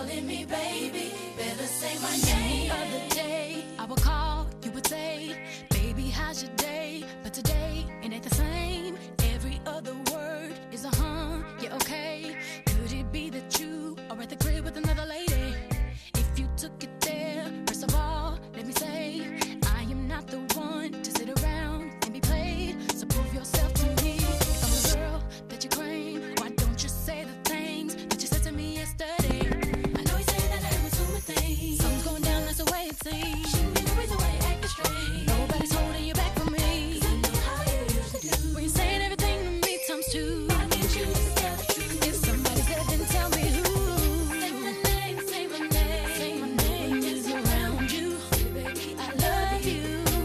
calling me baby. Better say my name. The other day, I would call, you would say, baby, how's your day? But today, it ain't the same. Every other word is a yeah, okay. Could it be that you are at the crib with another lady? If you took it there, first of all, let me say, I am not the one to sit around and be played. So prove yourself to me. If I'm the girl that you claim, why don't you say the things that you said to me yesterday? I know you say that I was doing my thing. Something's going down, that's the way it seems. Shouldn't be the reason why you're acting strange. Nobody's holding you back from me. 'Cause I know how you used to do. When you're saying everything to me times two. Why can't you just tell the truth? If somebody's dead, then tell me who. Say my name, say my name. Say my name is around you. Say, baby, I love you.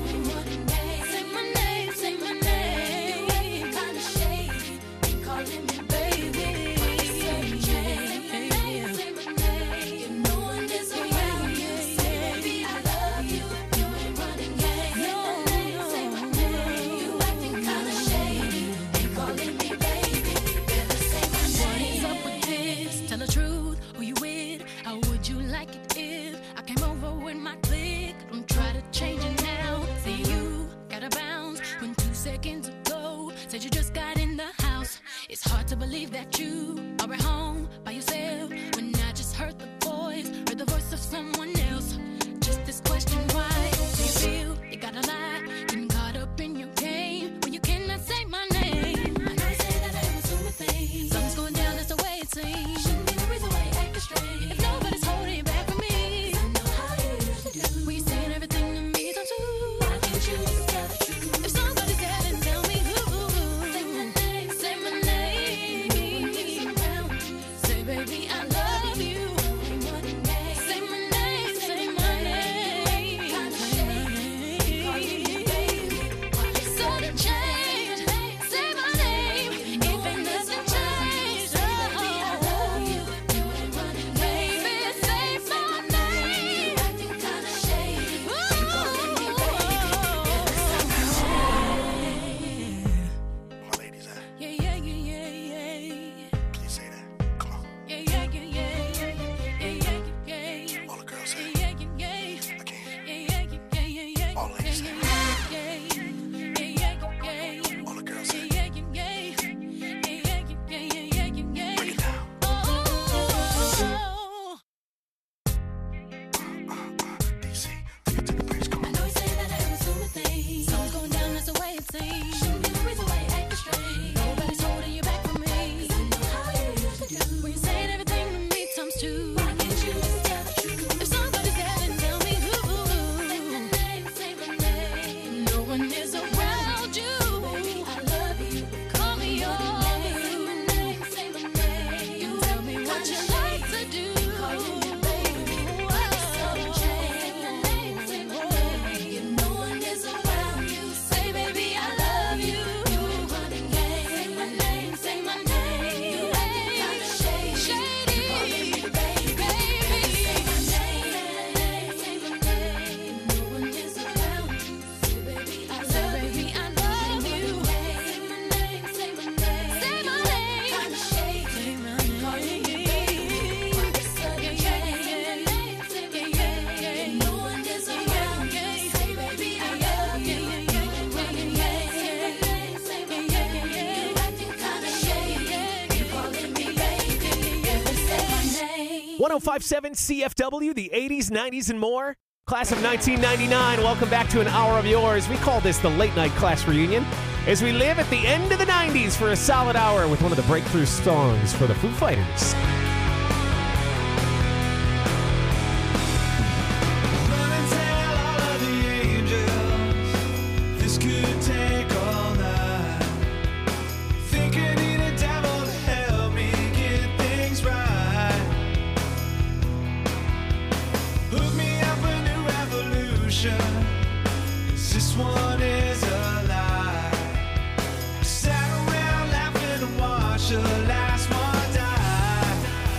Say my name, say my name. You acting kinda shady. You calling me baby. Say my name, say my name. You know one is around you. Say, baby, I love you. You ain't running game. Say my name. You acting kinda shady. You calling me baby. Better say my name. What is up with this? Tell the truth. Who you with? How would you like it if I came over with my clique? Don't try to change it now. See, you gotta bounce when 2 seconds ago said you just got in the house. It's hard to believe that you are at home by yourself when I just heard the voice of someone else. Just this question, why do you feel you gotta lie? Getting caught up in your game when you cannot say my name. I know you say that I was doing my thing. Something's going down, that's the way it seems. Shouldn't be the reason why you're acting strange. If nobody's holding you back from me, 'cause I know how you used to do. When you're saying everything to me times two. Why can't you just tell the truth? If somebody's dead, then tell me who. Say my name, say my name. Around you. Say, baby, I love you. Say my name, say my name. Sudden change. Say my name. If ain't nothing changed, baby, I love you. You ain't running, baby. Say my name. Acting kinda shady. Calling me baby. My ladies, Yeah, yeah, yeah, yeah, yeah. can you say that? Come on. Yeah, yeah, yeah, yeah, yeah, yeah, yeah, yeah. All the girls say Yeah, yeah, yeah, yeah. I can't. Yeah, yeah, yeah, yeah, yeah. All ladies say all the girls say break it down. DC, take it to the bridge. Come on. Nobody's holding you back from me. 'Cause I know how you used to do. When you're saying everything to me times two. Why can't you just tell the truth? If somebody's dead, then tell me who. Say my name, say my name. No one is around you. Baby, I love you. Call me your say my name, say my name. You tell me what you like to do. Calling me baby. Sudden change. Say my name, say my name. You know one is around you. Say, baby, I love you. You ain't running game. Say my name, say my name. You acting kinda shady. Calling me baby. Say my name, say my name. No one is around you. Say, baby, I love you. Say my name, say my name. Say my name. Kinda shady. Calling me baby. Sudden change. Say my name. No one is around you. Say, baby, I love you. You ain't running game. Say my name, say my name. You acting kinda shady. You calling me baby. Say my name. 1057 CFW, the 80s, 90s, and more. Class of 1999, welcome back to an hour of yours. We call this the late night class reunion as we live at the end of the 90s for a solid hour with one of the breakthrough songs for the Foo Fighters. Run and tell all of the angels this could take all night. Think I need a devil to help me get things right. Hook me up a new revolution, 'cause this one is a lie. Sat around laughing and watched the last one die.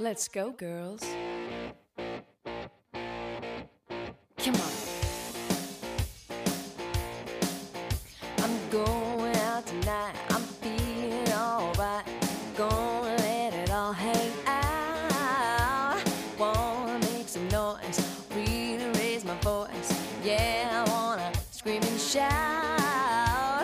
Let's go, girls. Come on. I'm going out tonight. I'm feeling alright. Gonna let it all hang out. Wanna make some noise, really raise my voice. Yeah, I wanna scream and shout.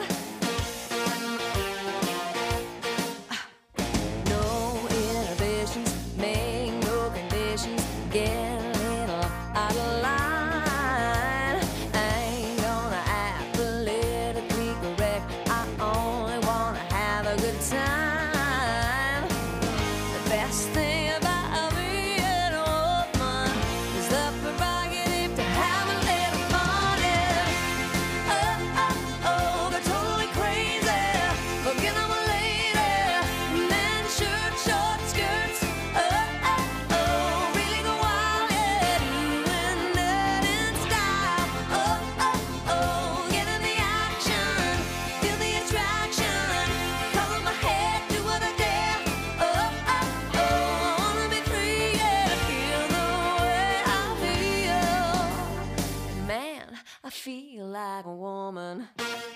No inhibitions, make no conditions. Get a little out of line. I ain't gonna act politically correct. I only wanna have a good time. The best thing about being a woman is the prerogative to have a little fun. Yeah. Oh, go totally crazy. Forget I'm a lady. Men, shirt, short skirts. Really go wild. Yeah, doing that in style. Get in the action. Feel the attraction. Color my head, do what I dare. I wanna be free, yeah, to feel the way I feel. And man, I feel like a woman.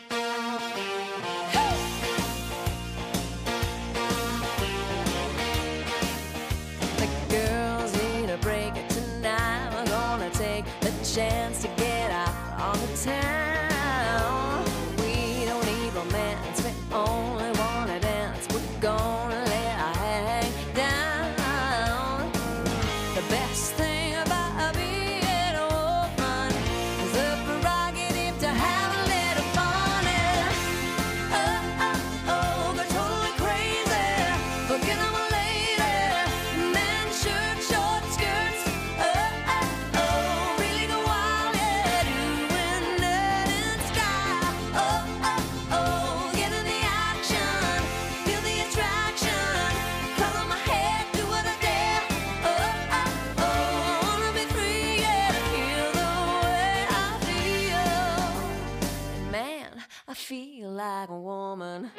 The girls need a break tonight. We're gonna take the chance to get out on the town. We don't need romance, we only wanna dance. We're gonna let our hair hang down. The best thing about being a woman is the prerogative to have a little fun. Yeah. Go totally crazy. Forget I'm a lady. Men, shirt, short skirts. Really go wild. Yeah, doing that in style. Get in the action. Feel the attraction. Color my head, do what I dare. I wanna be free, yeah, to feel the way I feel. And man, I feel like a woman.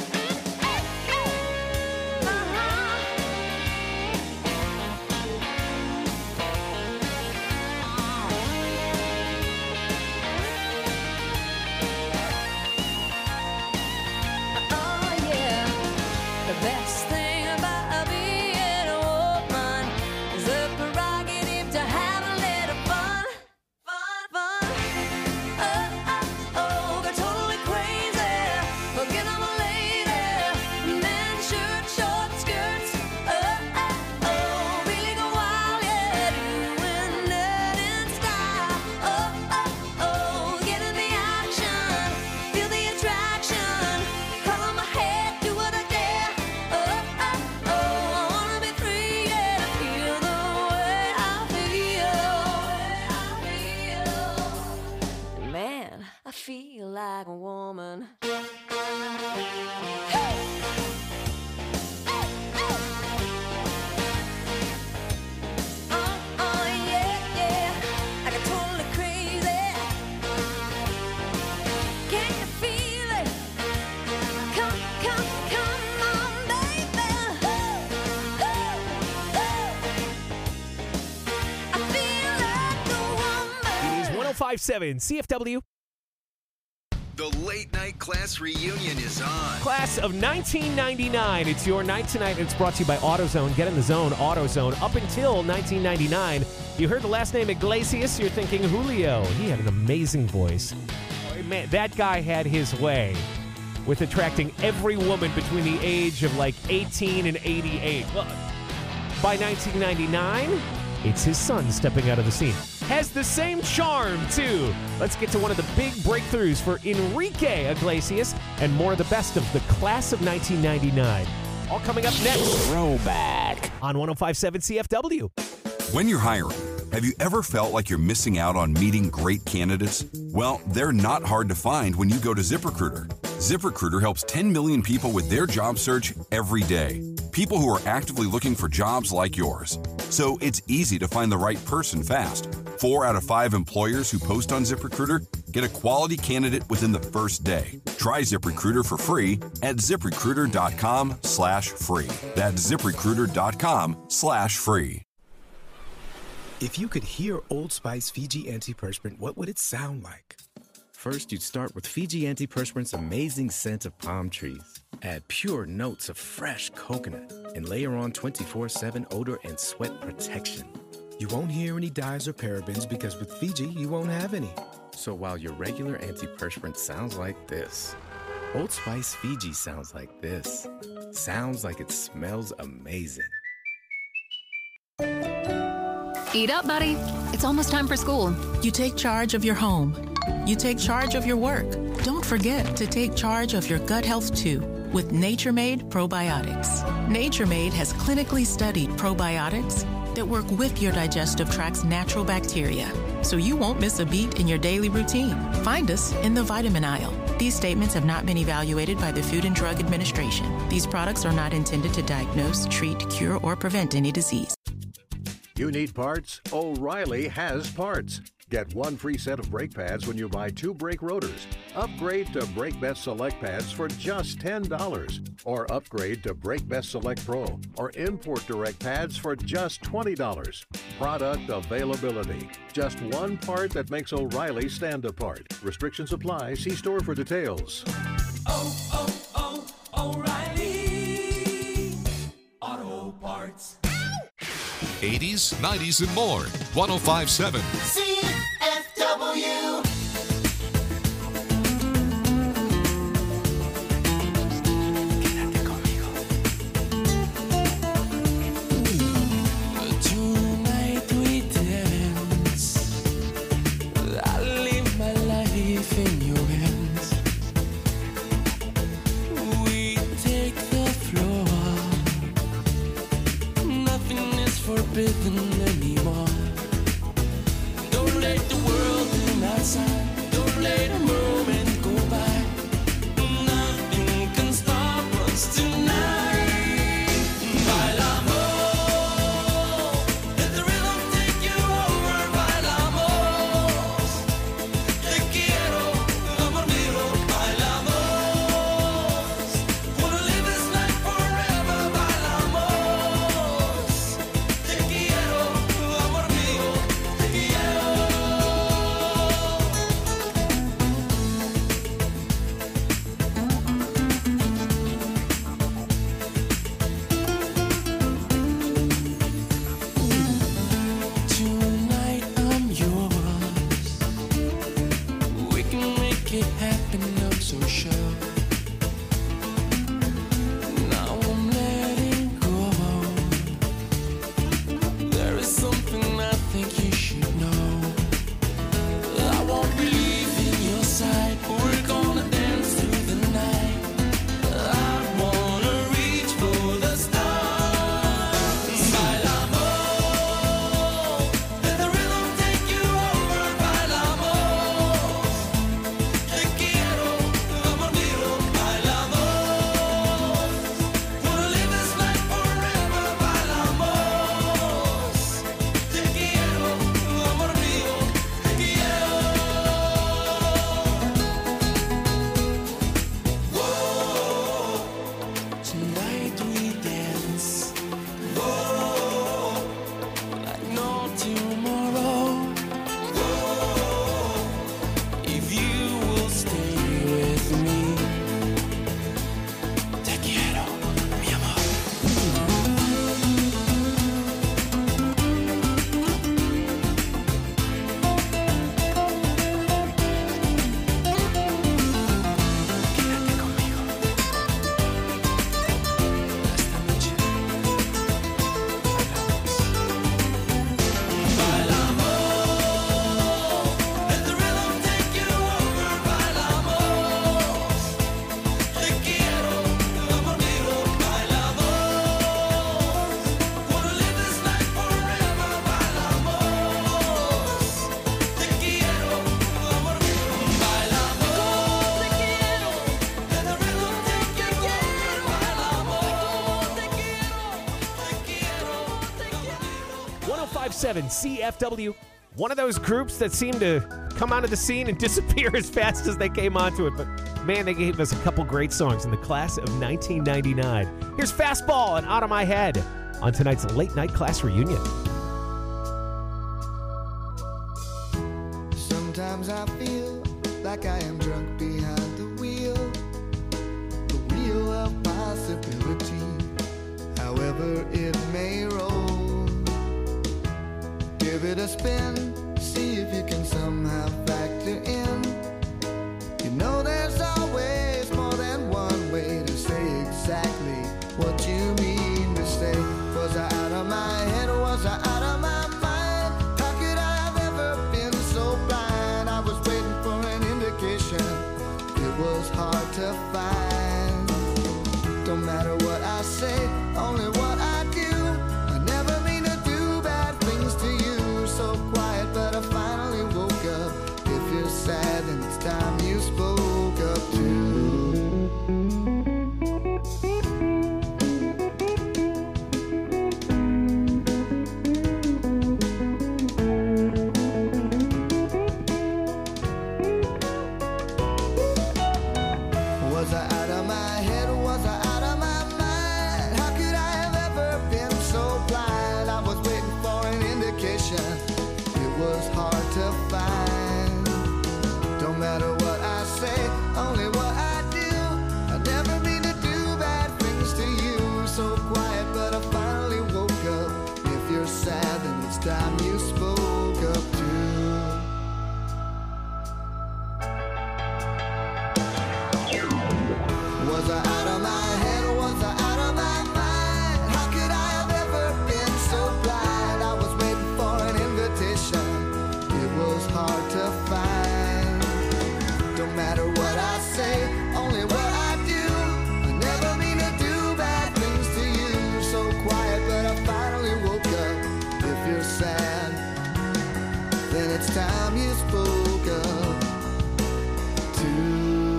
Oh yeah, the best thing about being a woman is the prerogative to have a little fun. Go totally crazy. Forget I'm a lady. Men, shirt, short skirts. Really go wild, yeah, doing that in style. Get in the action. Feel the attraction. Color my head, do what I dare. I wanna be free, yeah, to feel the way I feel. Man, I feel like a woman. Yeah, yeah, I got totally crazy. Can you feel it? Come on, baby. I feel like a woman. It is 105.7 CFW. The late night class reunion is on. Class of 1999. It's your night tonight. It's brought to you by AutoZone. Get in the zone, AutoZone. Up until 1999, you heard the last name Iglesias, you're thinking Julio. He had an amazing voice. Man, that guy had his way with attracting every woman between the age of like 18 and 88. Well, by 1999, it's his son stepping out of the scene. Has the same charm, too. Let's get to one of the big breakthroughs for Enrique Iglesias and more of the best of the class of 1999. All coming up next. Throwback on 105.7 CFW. When you're hiring, have you ever felt like you're missing out on meeting great candidates? Well, they're not hard to find when you go to ZipRecruiter. ZipRecruiter helps 10 million people with their job search every day. People who are actively looking for jobs like yours. So it's easy to find the right person fast. 4 out of 5 employers who post on ZipRecruiter Get a quality candidate within the first day. Try ZipRecruiter for free at ZipRecruiter.com/free. That's ZipRecruiter.com/free. If you could hear Old Spice Fiji Antiperspirant, what would it sound like? First, you'd start with Fiji Antiperspirant's amazing scent of palm trees. Add pure notes of fresh coconut and layer on 24/7 odor and sweat protection. You won't hear any dyes or parabens because with Fiji, you won't have any. So while your regular antiperspirant sounds like this, Old Spice Fiji sounds like this. Sounds like it smells amazing. Eat up, buddy. It's almost time for school. You take charge of your home. You take charge of your work. Don't forget to take charge of your gut health too with Nature Made Probiotics. Nature Made has clinically studied probiotics that work with your digestive tract's natural bacteria, so you won't miss a beat in your daily routine. Find us in the vitamin aisle. These statements have not been evaluated by the Food and Drug Administration. These products are not intended to diagnose, treat, cure, or prevent any disease. You need parts? O'Reilly has parts. Get one free set of brake pads when you buy 2 brake rotors. Upgrade to Brake Best Select pads for just $10. Or upgrade to Brake Best Select Pro or Import Direct pads for just $20. Product availability. Just one part that makes O'Reilly stand apart. Restrictions apply. See store for details. O'Reilly Auto Parts. 80s, 90s, and more. 105.7. CFW. Tonight we dance. I live my life in your hands. We take the floor. Nothing is forbidden anymore. Don't let the world in outside. Don't let a moment go by. Nothing can stop us tonight. Bailamos. Let the rhythm take you over. Bailamos. Te quiero, amor mío. Bailamos. Wanna live this life forever. Bailamos. Te quiero, amor mío. Te quiero. Tonight I'm yours. We can make it happen, I'm so sure. Now I'm letting go. There is something I think you should know. I won't leave in your side. We're gonna dance through the night. I wanna reach for the stars. Bailamos. Let the rhythm take you over. Bailamos. Te quiero, amor mío. Bailamos. Wanna live this life forever. Bailamos. Te quiero, amor mío. Te quiero. Whoa. Tonight we dance. Whoa. Like no tomorrow. Whoa. If you will stay with me. Te quiero, mi amor. Quédate conmigo. Esta noche bailamos. Let the rhythm take you over. Bailamos. Te quiero, amor mío. Bailamos. Wanna live this life forever. Bailamos. Te quiero, amor mío. Bailamos. Te quiero. Let the rhythm take you over. Bailamos. Te quiero. Te quiero. Te quiero. 105.7 CFW. one of those groups that seem to come onto the scene and disappear as fast as they came onto it. But, man, they gave us a couple great songs in the class of 1999. Here's Fastball and Out of My Head on tonight's Late Night Class Reunion. Sometimes I feel like I am drunk behind the wheel of possibility, however it may roll. Give it a spin, see if you can somehow factor in. You know there's always more than one way to say exactly what you mean to say. Was I out of my head or was I out of my mind? How could I have ever been so blind? I was waiting for an indication. It was hard to find. Don't matter what I say, only what I do. I never mean to do bad things to you. So quiet, but I finally woke up. If you're sad, then it's time you spoke up too. Was I out of my head or was I out of my mind? How could I have ever been so blind? I was waiting for an indication. It was hard to find. Don't matter what I say, only what I do. I never mean to do bad things to you. So quiet, but I finally woke up. If you're sad, then it's time you spoke up too. Was I out of my head or was I out of my mind? How could I have ever been so blind? I was waiting for an invitation. It was hard to find. Don't matter what I say, only what I do. I never mean to do bad things to you. So quiet, but I finally woke up. If you're sad, then it's time you spoke up too.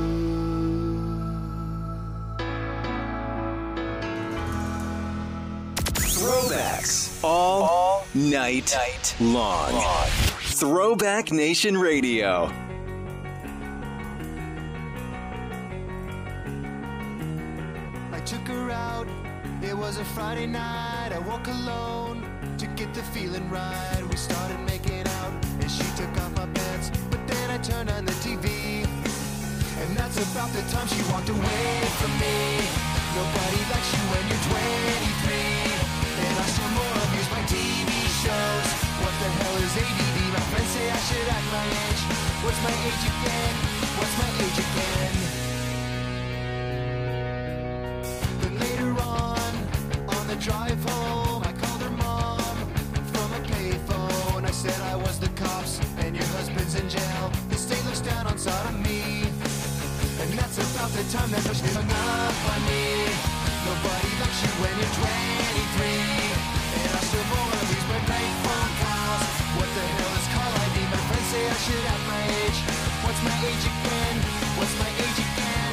Throwbacks all night long. Throwback Nation Radio. I took her out, it was a Friday night. I woke alone to get the feeling right. We started making out and she took off my pants, but then I turned on the TV, and that's about the time she walked away from me. Nobody likes you when you're 23, and I still more abuse my TV shows. What the hell is ADD? My friends say I should act my age. What's my age again? What's my age again? Then later on the drive home, I called her mom from a payphone. I said I was the cops and your husband's in jail. The state looks down on sodomy, and that's about the time that she hung up on me. Nobody likes you when you're 23, and I still wanna lose my night phone calls. What the hell is call ID? My friends say I should have my age. What's my age again? What's my age again?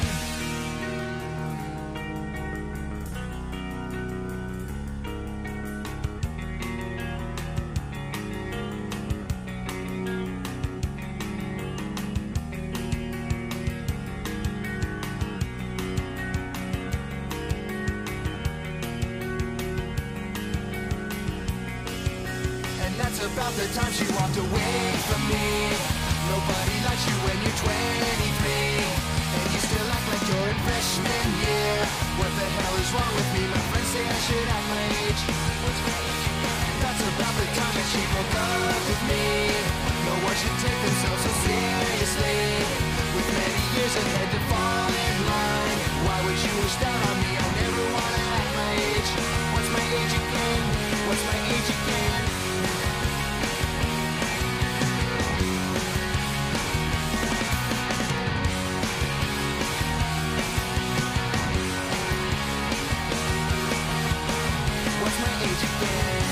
'Cause about the time she walked away from me. Nobody likes you when you're 23, and you still act like you're in freshman year. What the hell is wrong with me? My friends say I should have my age. That's about the time that she broke up with me. No one should take themselves so seriously, with many years ahead to fall in line. Why would you wish down on me? I never wanna act my age. What's my age again? What's my age again? What's my age again?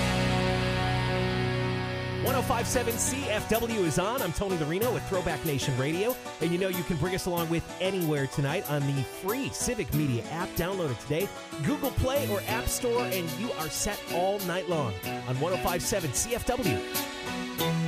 105.7 CFW is on. I'm Tony Larino with Throwback Nation Radio. And you know you can bring us along with anywhere tonight on the free Civic Media app. Download it today. Google Play or App Store, and you are set all night long on 105.7 CFW.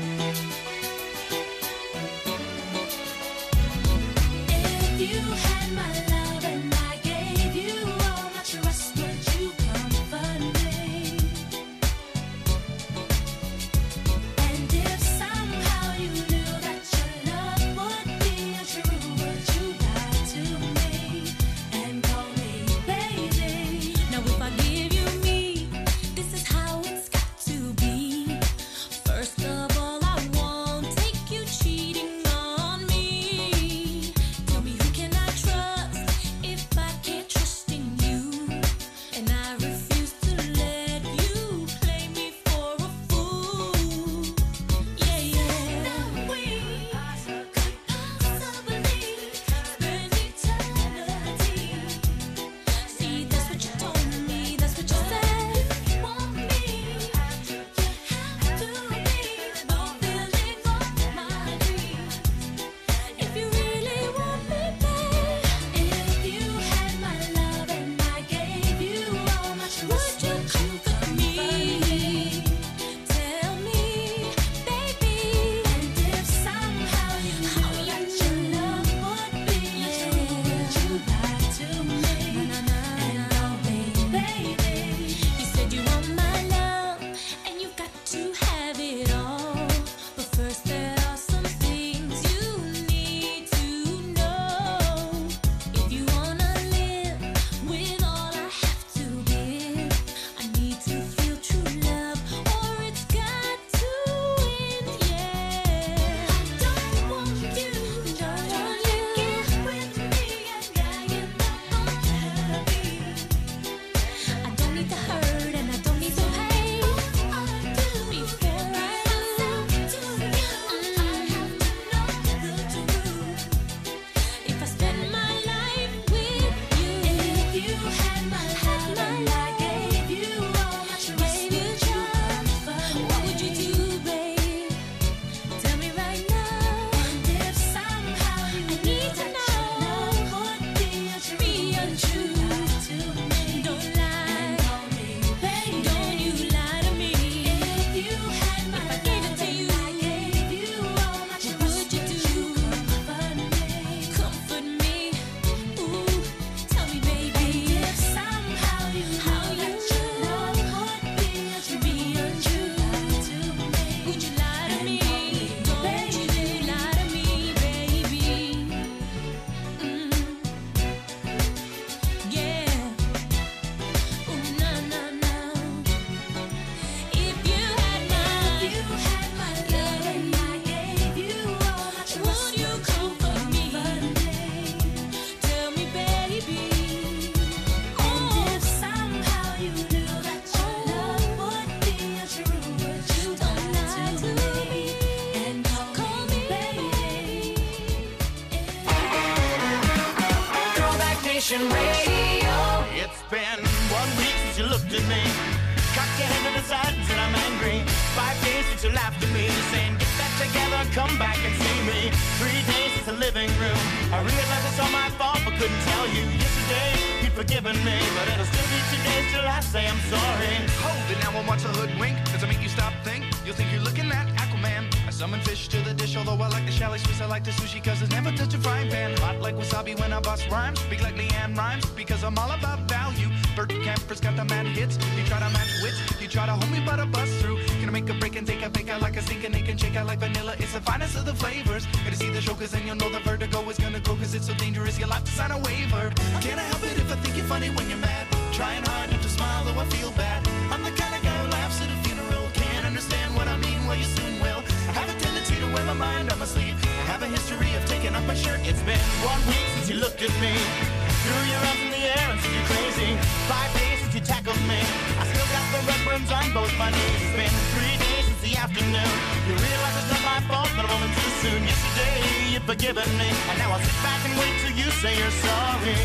Nation Radio. It's been 1 week since you looked at me. Cocked your head to the side and said I'm angry. 5 days since you laughed at me, saying get back together, come back and see me. 3 days since the living room. I realized it's all my fault, but couldn't tell you. Yesterday you'd forgiven me, but it'll still be 2 days till I say I'm sorry. Hold it now and watch a hoodwink. Does it make you stop think? You'll think you're looking at Aquaman. I summon fish to the dish, although I like the chalet Swiss. I like the sushi cause it's never touch a frying pan. Hot like wasabi when I bust rhymes. Speak like Leanne Rhymes because I'm all about value. Bert Camper's got the mad hits. You try to match wits, you try to hold me but I bust through. Gonna make a break and take a fake out like a sink and they can shake out like vanilla. It's the finest of the flavors. Gonna see the show cause then you'll know the vertigo is gonna go cause it's so dangerous. You'll have to sign a waiver. Can't I help it if I think you're funny when you're mad? Trying hard not to smile though I feel bad. I'm the kind of guy who laughs at a funeral. Can't understand what I mean, well you soon will. I have a tendency to wear my mind on my sleeve. I have a history of taking off my shirt. It's been 1 week since you looked at me. Threw your arms in the air and said you're crazy. 5 days since you tackled me. I still got the red burns on both my knees. It's been 3 days since the afternoon. You realize it's not my fault, but I'm only too soon. Yesterday you'd forgiven me, and now I'll sit back and wait till you say you're sorry.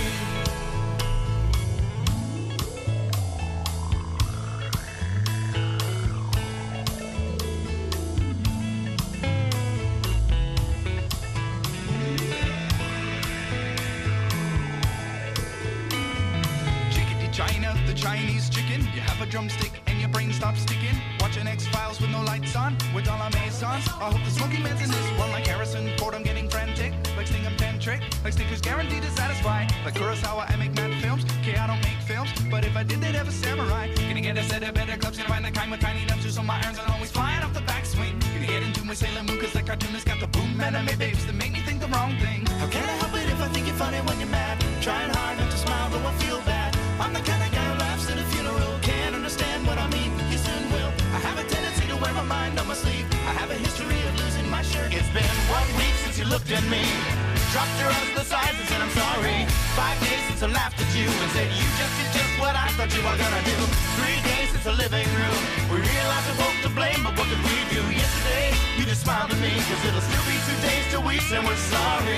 China, the Chinese chicken. You have a drumstick and your brain stops sticking. Watching X-Files with no lights on, with all our maisons. I hope the smoking man's in this one like Harrison Ford. I'm getting frantic, like Sting and Pentrick. Like Snickers guaranteed to satisfy. Like Kurosawa, I make mad films. Okay, I don't make films, but if I did, they'd have a samurai. Gonna get a set of better clubs, gonna find the kind with tiny dumpsters, so my irons are always flying off the backswing. Gonna get into my Sailor Moon, cause that cartoonist got the boom anime babes that make me think the wrong thing. How can I help it if I think you're funny when you're mad? Trying hard not to smile, though I feel bad. I'm the kind of guy who laughs at a funeral. Can't understand what I mean, you soon will. I have a tendency to wear my mind on my sleeve. I have a history of losing my shirt. It's been 1 week since you looked at me. Dropped your arms to the sides and said I'm sorry. 5 days since I laughed at you and said you just did just what I thought you were gonna do. 3 days since the living room. We realized we're both to blame, but what did we do? Yesterday, you just smiled at me, cause it'll still be 2 days till we say we're sorry.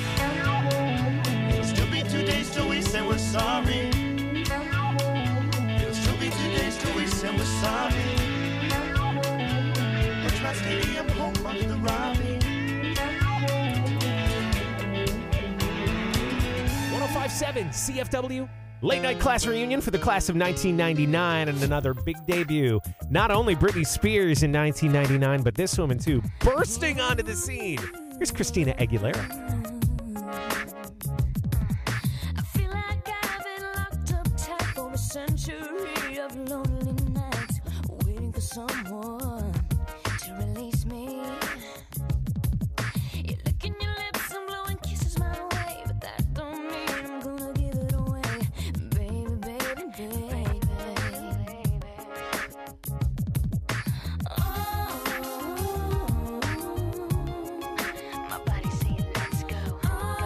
It'll still be 2 days till we say we're sorry. It'll still be 2 days till we say we're sorry. Richmond Stadium, home of the Robbie. 1057 CFW. Late night class reunion for the class of 1999 and another big debut. Not only Britney Spears in 1999, but this woman too, bursting onto the scene. Here's Christina Aguilera. I feel like I've been locked up tight for a century of lonely nights, waiting for someone to release me. You're licking your lips and blowing kisses my way, but that don't mean I'm gonna give it away. Baby, baby, baby. Oh, my body saying let's go.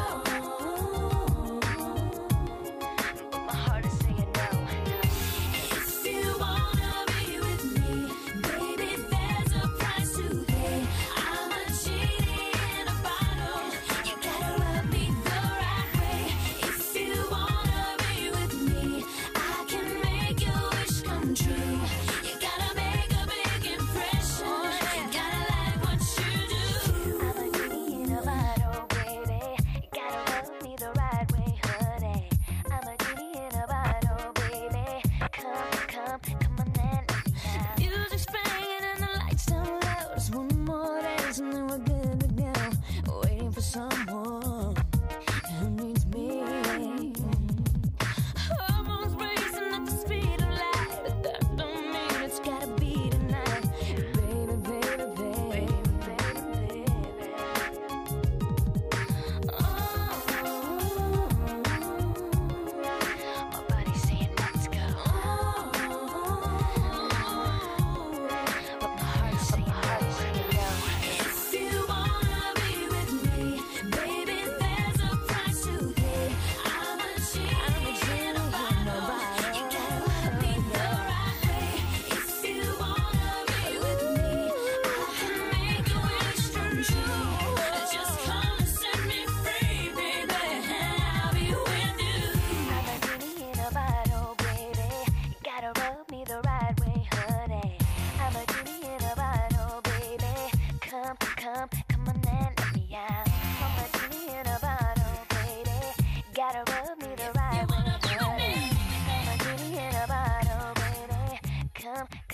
Oh, but my heart is saying no. If you wanna be with me, baby, there's a price to pay. I'm a genie in a bottle. You gotta rub me the right way. If you wanna be with me, I can make your wish come true. You gotta make a big impression. You gotta like what you do. I'm a genie in a bottle, baby. You gotta rub me the right way, honey. I'm a genie in a bottle, baby. Come on and let me out. Music's playing and the lights down low. Just one more dance and then we're good to go. Waiting for someone who needs me. Hormones racing at the speed of light, but that don't mean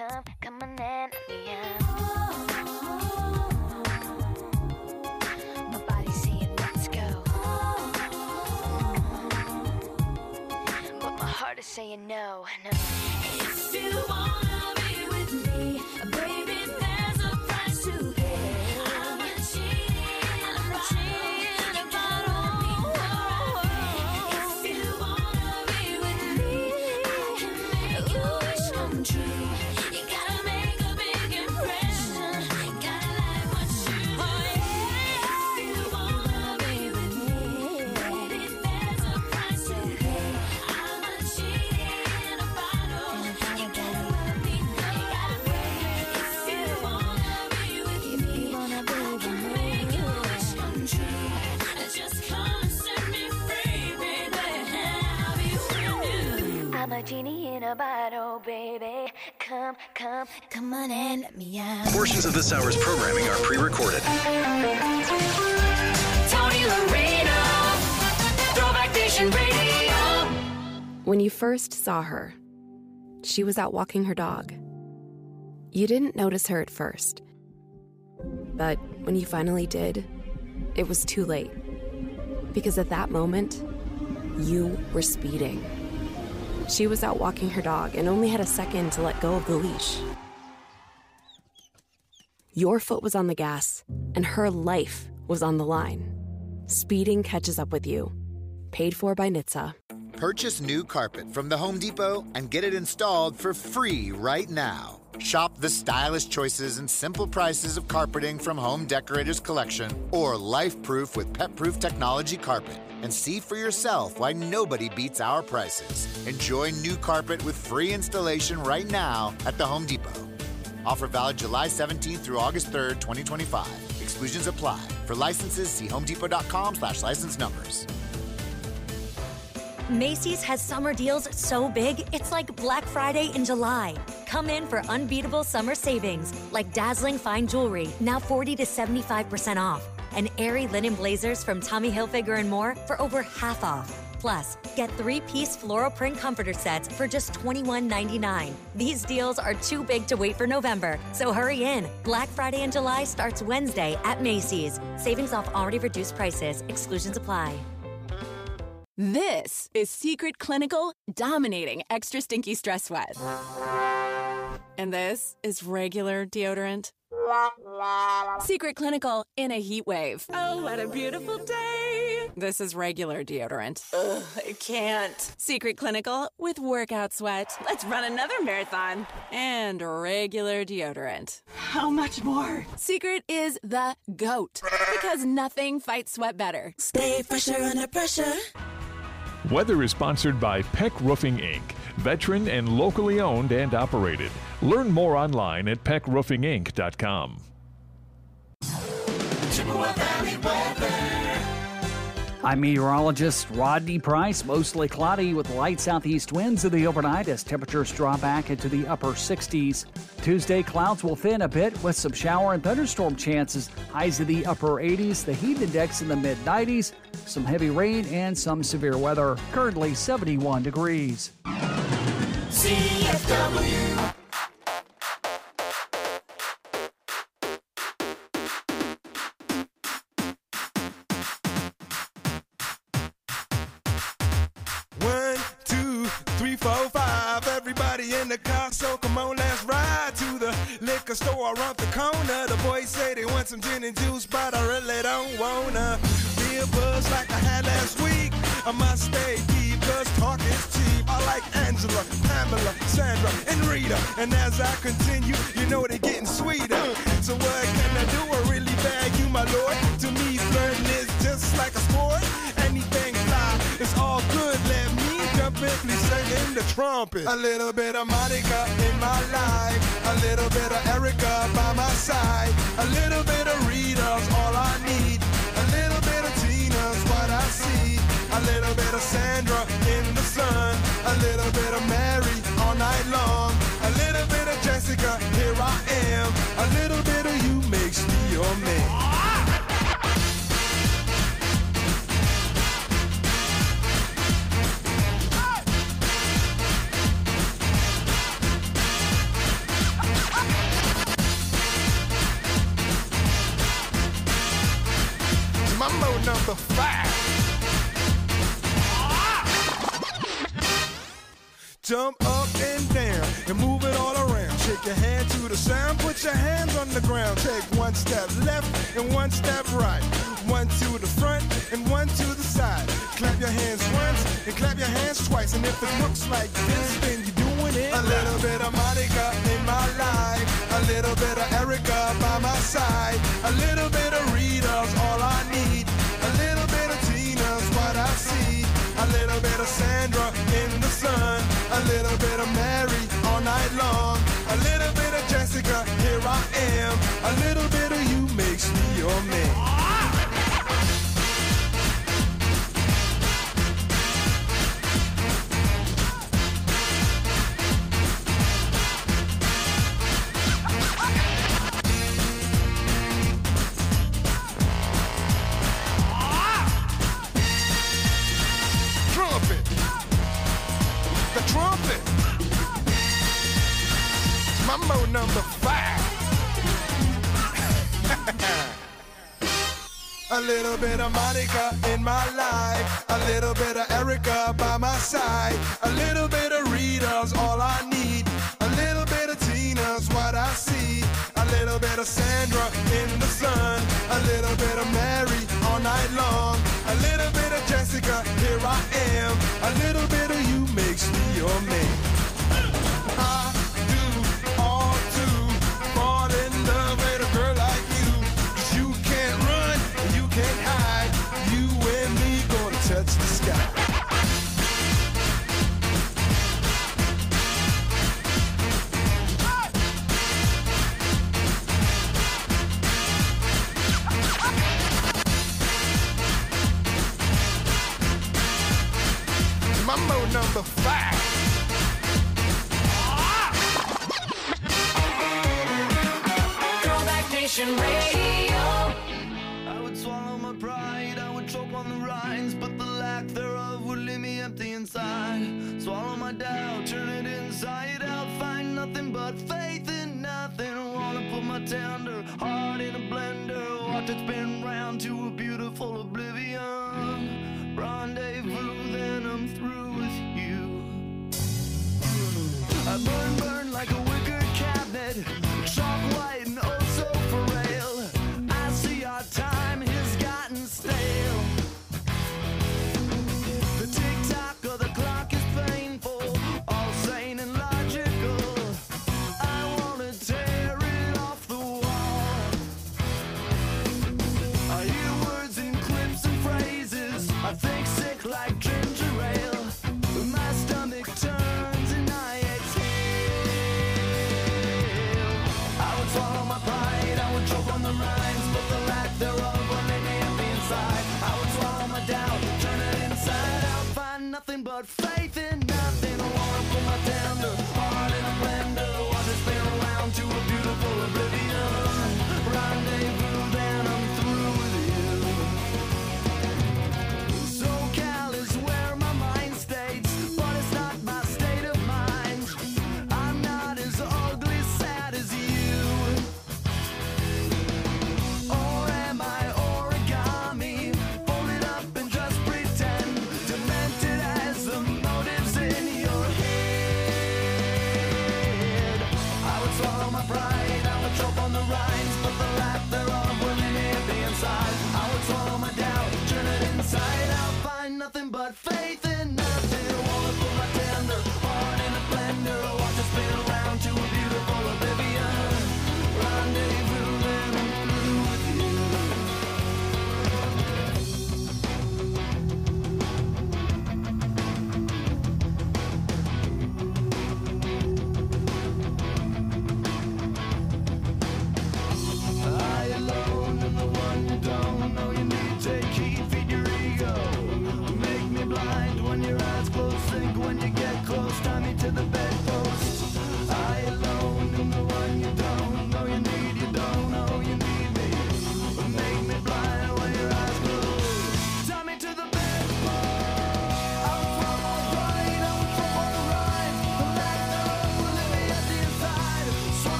come on and let me out. My body's saying let's go, but my heart is saying no, no. If you wanna be with me, baby, there's a price to pay. I'm not cheating about if you wanna be with me, I can make your wish come true. You gotta make a big impression, gotta like what you do. If you wanna be with me, baby, there's a price to pay. I'm not cheating about you gotta let me know. If you wanna be with me, I can make your wish come true. Just come and set me free, baby. I'll be with you. I'm a genie in a bottle, baby. Come on and let me out. Portions of this hour's programming are pre-recorded. Tony Laredo, Throwback Nation Radio. When you first saw her, she was out walking her dog. You didn't notice her at first. But when you finally did, it was too late. Because at that moment, you were speeding. She was out walking her dog and only had a second to let go of the leash. Your foot was on the gas, and her life was on the line. Speeding catches up with you. Paid for by NHTSA. Purchase new carpet from the Home Depot and get it installed for free right now. Shop the stylish choices and simple prices of carpeting from Home Decorators Collection or Life-Proof with Pet-Proof Technology carpet and see for yourself why nobody beats our prices. Enjoy new carpet with free installation right now at the Home Depot. Offer valid July 17th through August 3rd, 2025. Exclusions apply. For licenses, see homedepot.com/license numbers. Macy's has summer deals so big, it's like Black Friday in July. Come in for unbeatable summer savings, like dazzling fine jewelry, now 40 to 75% off, and airy linen blazers from Tommy Hilfiger and more for over half off. Plus, get 3-piece floral print comforter sets for just $21.99. These deals are too big to wait for November, so hurry in. Black Friday in July starts Wednesday at Macy's. Savings off already reduced prices. Exclusions apply. This is Secret Clinical dominating extra stinky stress sweat. And this is regular deodorant. Secret Clinical in a heat wave. Oh, what a beautiful day. This is regular deodorant. Ugh, I can't. Secret Clinical with workout sweat. Let's run another marathon. And regular deodorant. How much more? Secret is the GOAT. Because nothing fights sweat better. Stay fresher under pressure. Weather is sponsored by Peck Roofing, Inc., veteran and locally owned and operated. Learn more online at peckroofinginc.com. Chippewa Valley weather. I'm meteorologist Rodney Price. Mostly cloudy with light southeast winds in the overnight as temperatures drop back into the upper 60s. Tuesday, clouds will thin a bit with some shower and thunderstorm chances. Highs in the upper 80s, the heat index in the mid-90s, some heavy rain and some severe weather. Currently 71 degrees. CFW. In the car, so come on, let's ride to the liquor store around the corner. The boys say they want some gin and juice, but I really don't wanna be a buzz like I had last week. I must stay deep, cause talk is cheap. I like Angela, Pamela, Sandra, and Rita. And as I continue, you know they're getting sweeter. So what can I do? I really bag you, my lord. To me, flirting is just like a sport. Anything fly, it's all good. Let me jump in, please sing the trumpet. A little bit of Monica in my life, a little bit of Erica by my side, a little bit of Rita's all I need, a little bit of Tina's what I see, a little bit of Sandra in the sun, a little bit of Mary all night long, a little bit of Jessica, here I am, a little bit of you makes me your man. number 5. Jump up and down and move it all around. Shake your hand to the sound, put your hands on the ground. Take one step left and one step right. One to the front and one to the side. Clap your hands once and clap your hands twice. And if it looks like this, then you're doing it. A little bit of Monica in my life. A little bit of Erica by my side. A little bit of Rita's all I need. A little bit of Tina's what I see. A little bit of Sandra in the sun. A little bit of Mary all night long. A little bit of Jessica, here I am. A little bit of you makes me your man. Mambo number 5. A little bit of Monica in my life. A little bit of Erica by my side. A little bit of Rita's all I need. A little bit of Tina's what I see. A little bit of Sandra in the sun. A little bit of Mary all night long. A little bit of Jessica, here I am. A little bit of you makes me your man. I do all to fall in love with a girl like you. 'Cause you can't run and you can't hide. You and me gonna touch the sky. Mambo number 5. Throwback Nation Radio. I would swallow my pride, I would choke on the rinds, but the lack thereof would leave me empty inside. Swallow my doubt, turn it inside out, find nothing but faith in nothing. Wanna put my tender heart in a blender, watch it spin round to a beautiful oblivion. Rendezvous, then I'm through with you. I burn like a wicker cabinet, chalk white and oh so frail. I see our time has gotten stale. The tick-tock of the clock is painful, all sane and logical. I wanna tear it off the wall. I hear words in clips and phrases.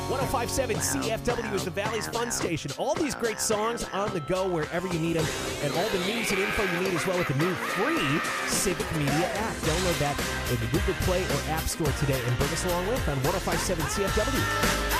105.7 CFW is the Valley's Fun Station. All these great songs on the go wherever you need them, and all the news and info you need as well with the new free Civic Media app. Download that in the Google Play or App Store today and bring us along with on 105.7 CFW.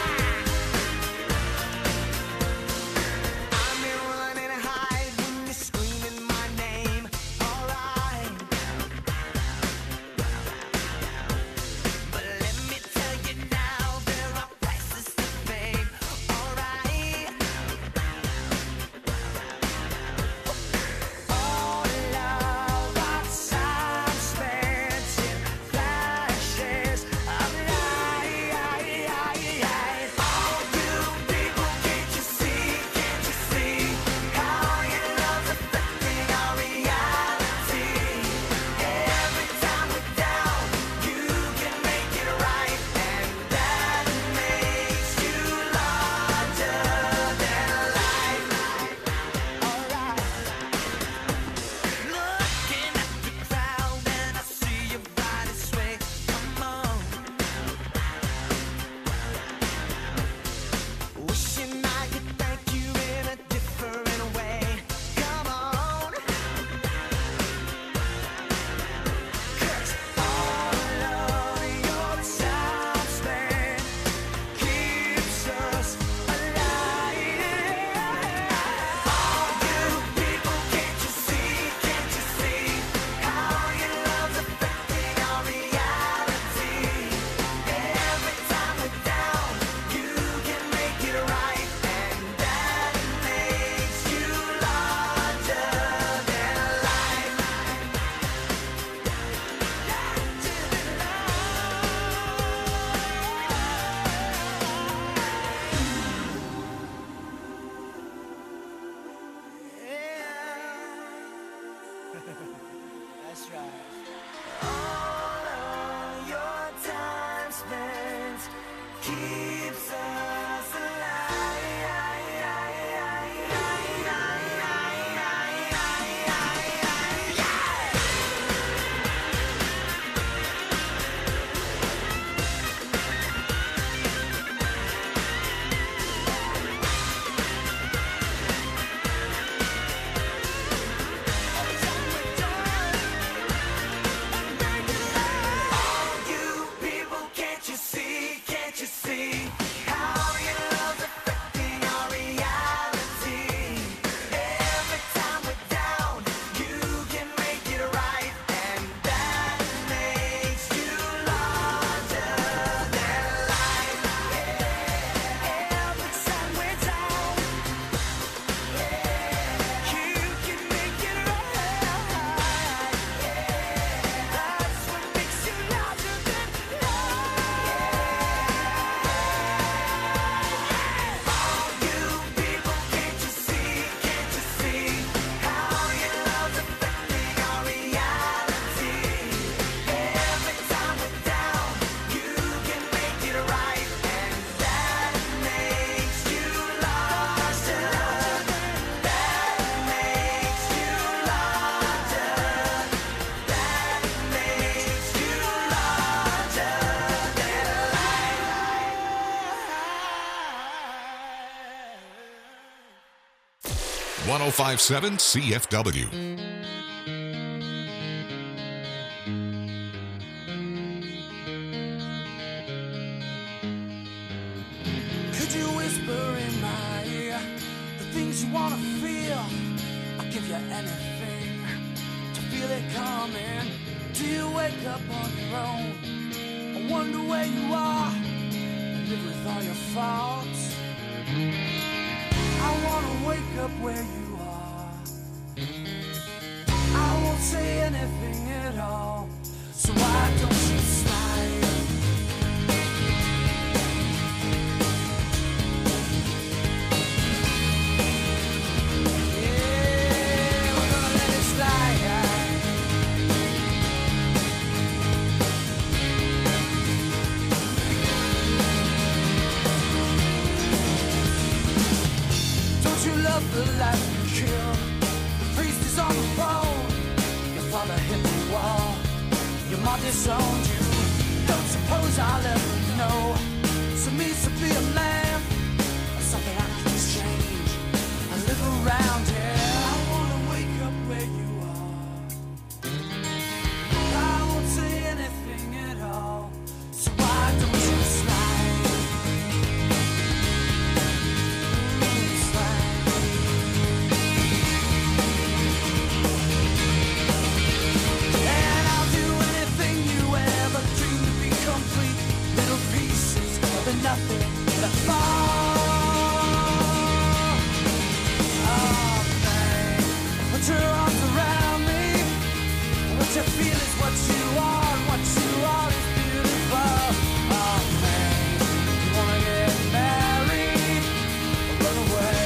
That's right. All of your time spent keeps us .1057 CFW. Could you whisper in my ear the things you wanna feel? I'll give you anything to feel it coming. Do you wake up on your own? I wonder where you are and live with all your faults. I wanna wake up where you are. I won't say anything at all. So why don't you slide? Yeah, we're gonna let it slide. Don't you love the life you kill? The priest is on the phone. Your father hit the wall. Your mom disowned you. Don't suppose I'll ever know. So means to be a man. that fall. Oh, babe, put your arms around me. What you feel is what you are, and what you are is beautiful. Oh, babe, you wanna get married or run away?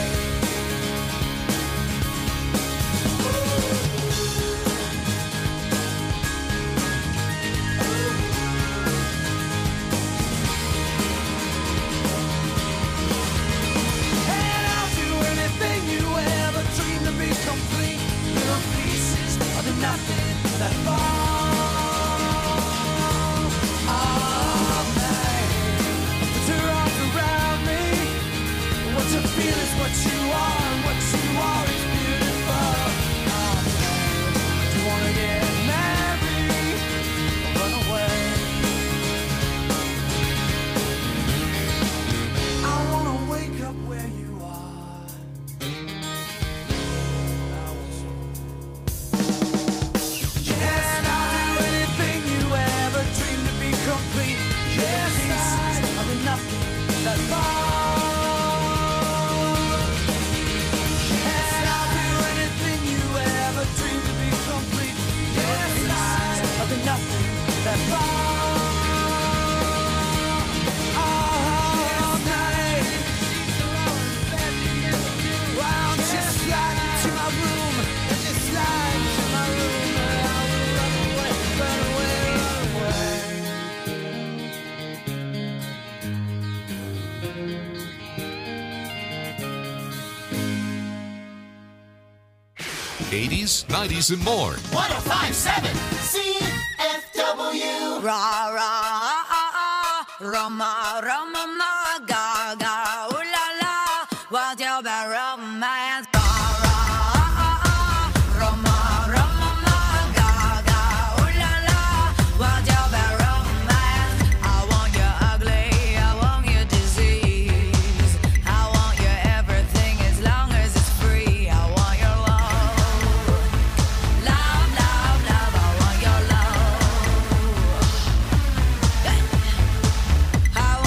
And I'll do anything you ever dreamed to be complete. Little pieces of the nothing that fall. Oh, babe, put your arms around me. What you feel is what you are, and what you are is beautiful. Oh, babe, do you wanna get married or run away? I wanna wake up where you are. Yes, I'll do anything you ever dreamed to be complete. Yes, pieces of the nothing that fall. Yes, I'll do anything you ever dreamed to be complete. Yes, pieces of the nothing that fall. Oh, night. Why don't you slide into my room? Just slide into my room, and I will run away, run away, run away. 80s, 90s, and more. 1057 CFW. Ra ra Roma Roma ma ga ga ooh la la. What's your bad romance? Ra ra Roma Roma ma ga ga ooh la la. What's your bad romance? I want your ugly, I want your disease, I want your everything as long as it's free. I want your love, love, love, love. I want your love. I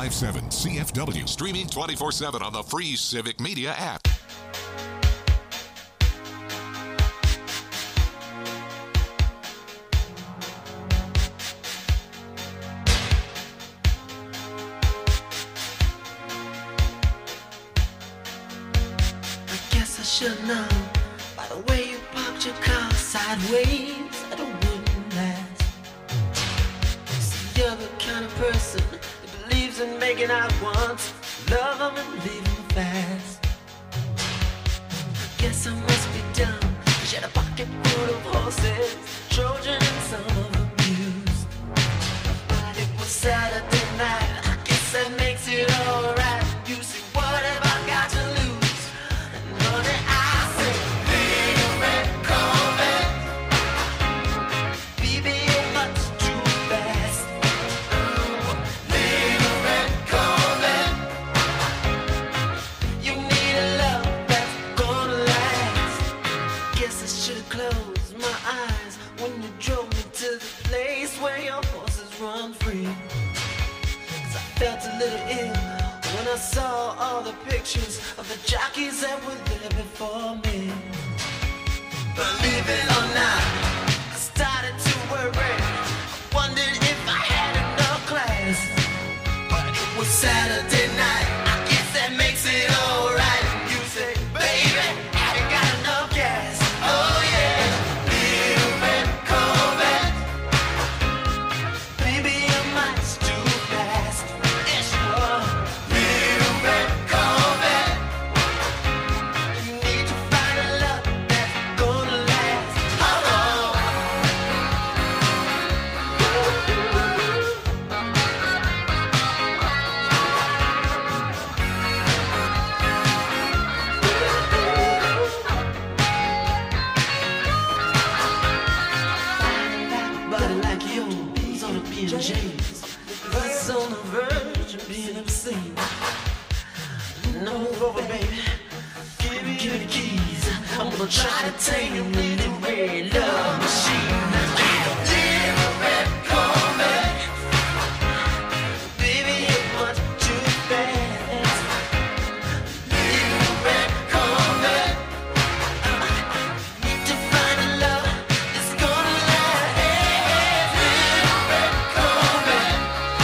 1057 CFW. Streaming 24/7 on the free Civic Media app. Guess I should know by the way you parked your car sideways that it wouldn't last. See, you're the kind of person that believes in making out once, love them and leave them fast. I guess I must be dumb. She had a pocket full of horses, Trojan and some of them used. But it was Saturday night. I guess that makes it alright. You see, what have I got to lose? I saw all the pictures of the jockeys that were there before me. Believe it or not, I started to worry. I wondered if I had enough class. But it was Saturday night. I guess that makes it alright. You say, baby, have you got enough gas? Oh yeah, little red Corvette. Baby, you're much too fast. Yeah, sure. It's on the verge of being obscene. No, over, baby. Give me the keys. I'm gonna try to tame your little red love machine. Little red Corvette. Baby, you're much too fast. Little red Corvette. Need to find a love that's gonna last. Little red Corvette.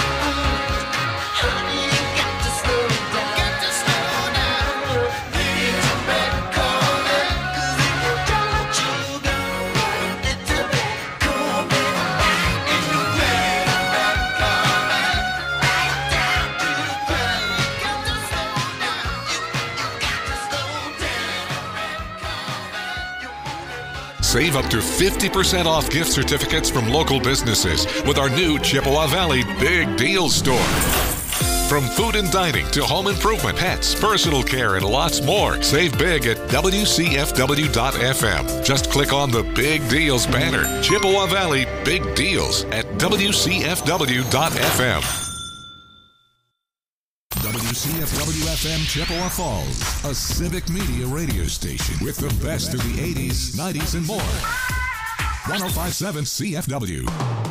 Honey, you got to slow down. Little red Corvette. 'Cause if you don't, you go. Little red Corvette. In the red Corvette. Right down to the ground. You got to slow down. You got to slow down. Save up to 50% off gift certificates from local businesses with our new Chippewa Valley Big Deals store. From food and dining to home improvement, pets, personal care, and lots more. Save big at WCFW.FM. Just click on the Big Deals banner. Chippewa Valley Big Deals at WCFW.FM. WCFW-FM Chippewa Falls, a Civic Media radio station with the best of the 80s, 90s, and more. 1057 CFW.